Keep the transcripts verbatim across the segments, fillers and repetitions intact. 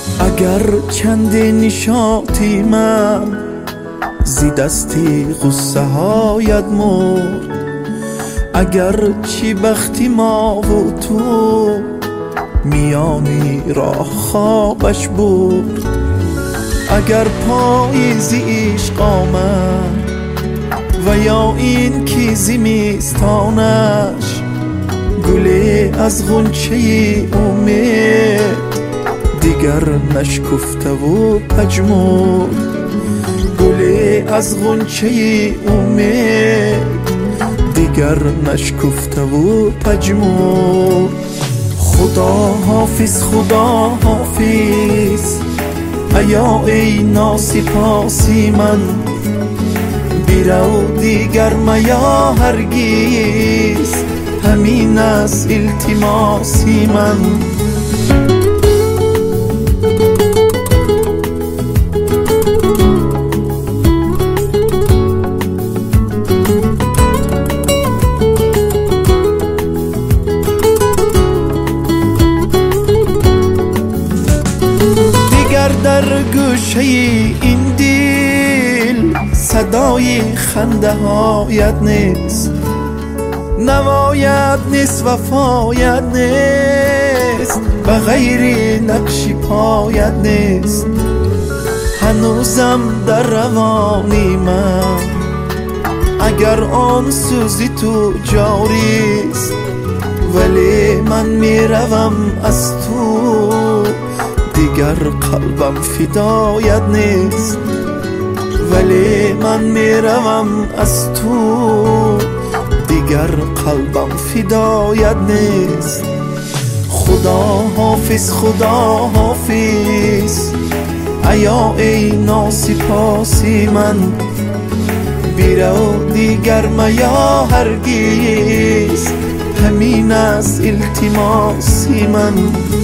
اگر چندی نشاطی من زی دستی غصه هایت مرد، اگر چی بختی ما و تو میانی راه خوابش بود، اگر پاییزی عشق آمد و یا این کی زمستانش گلی از غنچه امید دیگر نشکفته و پژمرد، گلی از غنچه امید دیگر نشکفته و پژمرد. خدا حافظ خدا حافظ ایا ای ناسپاسی من، بیرو دیگر میا هرگیز همین از التماسی من. در گوشه این دل صدای خنده هایت نیست، نوایت نیست وفایت نیست، و غیر نقش پایت نیست. هنوزم در روانی من اگر آن سوزی تو جاریست، ولی من میروم از تو دیگر قلبم فدایت نیست، ولی من میروم از تو دیگر قلبم فدایت نیست. خدا حافظ خدا حافظ ایا ای ناسپاسی من، بیرو دیگر میا هرگیز همین از التماسی من.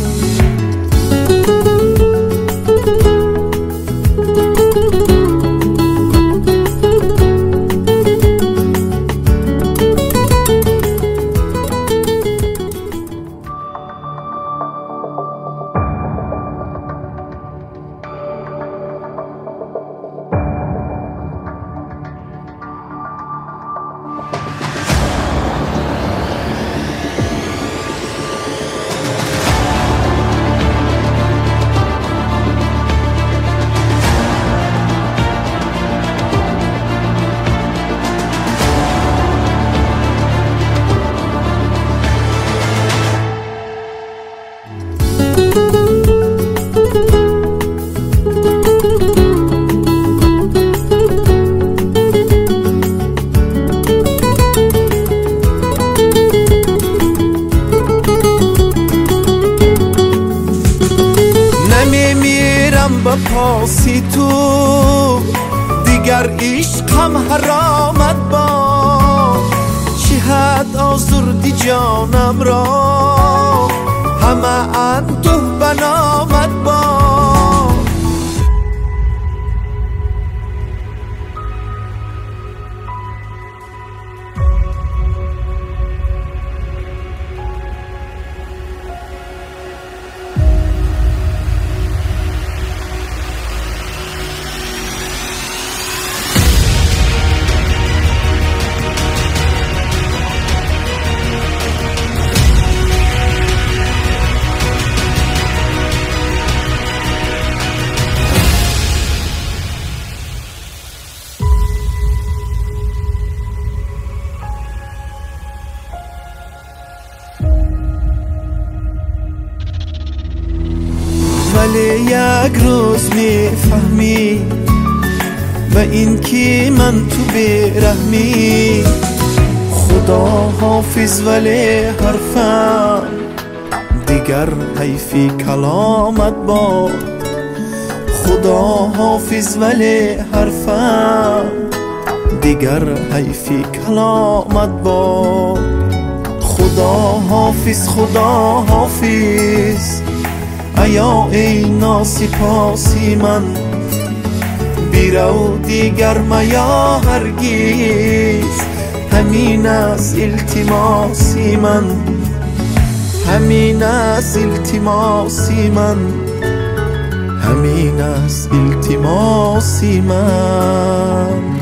با پاسی تو دیگر عشقم حرامت با، چی حد آزردی جانم را همه انده بنامت با. ولی یک روز میفهمی و این که من تو بیرحمی. خدا حافظ ولی حرفم دیگر حیفی کلامت با، خدا حافظ ولی حرفم دیگر حیفی کلامت با. خدا حافظ خدا حافظ ایا ای ناسپاسی من، بیرو دیگر میا هرگیز همین از التماسی من، همین از التماسی من. همین است التماسی من.